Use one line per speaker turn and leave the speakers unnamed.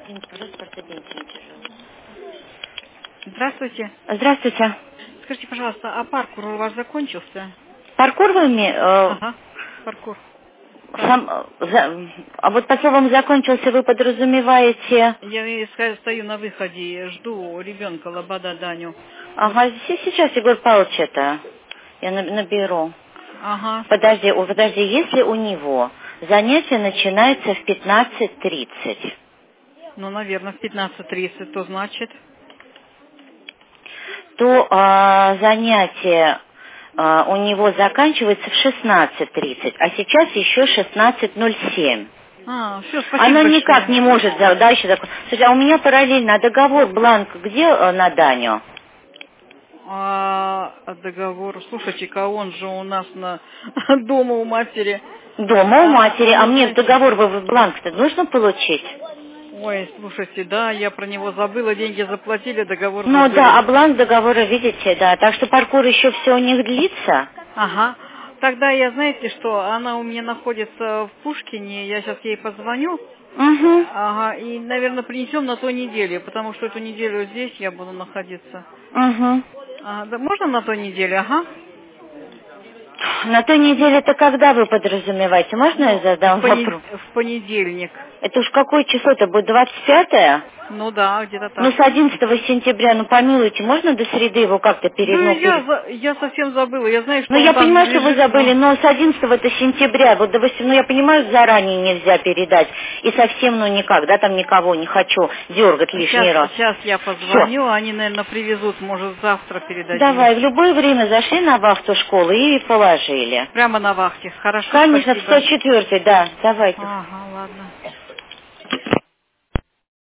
Здравствуйте.
Здравствуйте.
Скажите, пожалуйста, а паркур у вас закончился?
Паркур вы
Ага, паркур.
а вот по словам закончился, вы подразумеваете...
Я стою на выходе, жду ребенка Лобода Даню.
Ага, сейчас, Егор Павлович, это я наберу.
Ага.
Подожди, если у него занятие начинается в 15:30.
Ну, наверное, в 15:30, то значит...
То занятие у него заканчивается в 16:30, а сейчас еще 16:07.
Все, спасибо
Оно
большое.
никак не может дальше закончиться. Слушай, а у меня параллельно договор, бланк, где на Даню?
Договор, слушайте-ка, он же у нас дома у матери.
Дома у матери, а мне
знаете...
договор бланк-то нужно получить?
Ой, слушайте, да, я про него забыла, деньги заплатили, договор
Ну
забыли.
да, а бланк договора, видите, да. Так что паркур еще все у них длится.
Ага. Тогда я, знаете что, она у меня находится в Пушкине, я сейчас ей позвоню.
Угу.
Ага, и, наверное, принесем на той неделе, потому что эту неделю здесь я буду находиться.
Угу.
Да, можно на той неделе, ага?
На той неделе-то когда вы подразумеваете? Можно я задам вопрос?
В понедельник.
Это уж какое число-то будет? 25-е?
Ну да, где-то
Ну,
так.
с 11 сентября, ну, помилуйте, можно до среды его как-то
Да, я совсем забыла. Я знаю, что
Ну, я
он там
понимаю, что вы
лежит,
забыли, но с 11 сентября, вот, допустим, ну, я понимаю, заранее нельзя передать, и совсем, ну, никак, да, там никого не хочу дергать лишний раз.
Сейчас я позвоню, они, наверное, привезут, может, завтра передадим.
Давай, в любое время зашли на вахту школы и положили.
Прямо на вахте, хорошо,
Конечно, в
спасибо.
104-й, да, давайте.
Ага, ладно.